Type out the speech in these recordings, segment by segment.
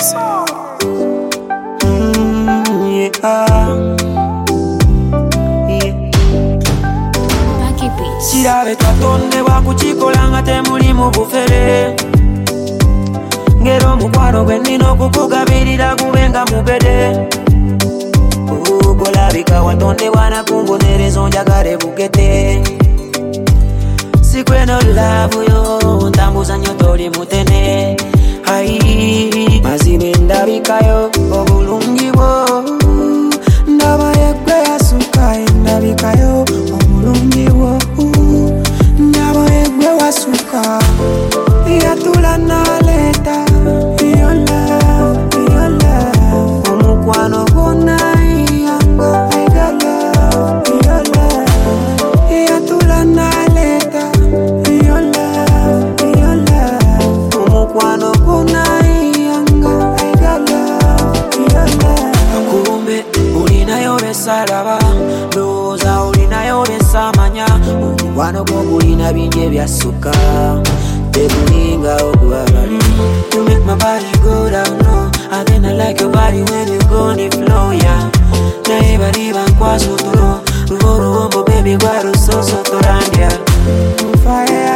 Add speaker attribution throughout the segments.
Speaker 1: Chirabe tatonde wakuchikola nga temuli mu bufere ngero mukwano gwe nnina okukugabirira kubenga mubede kolabika watonde wanakungonerezo njagale bugete sikweno lavu yo ntambuza nnyo toli mutene ai mazime ndabikayo obulungi bwo ndaba yegwe yasuka ndabikayo obulungi bwo ndaba yegwe wasuka yatula naleta your love omukwano gona yanga your love yatula naleta your love omukwano gona yanga your love kumbe ulinayo besalaba loza ulinayo besamanya omukwano gwo gulina bingi byasuka tegulinga ogwabali. You make my body go down low, and then I like your body when you go on the floor, yeah. Never even quite so through. Rubo baby, guaro so torandia. On fire,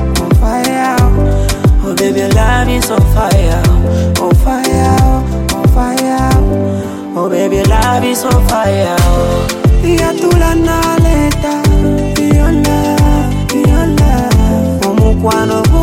Speaker 1: oh baby, love is on fire, on fire, on fire. Oh baby, love is on fire. Ya tu la naleta, your love, omukwano.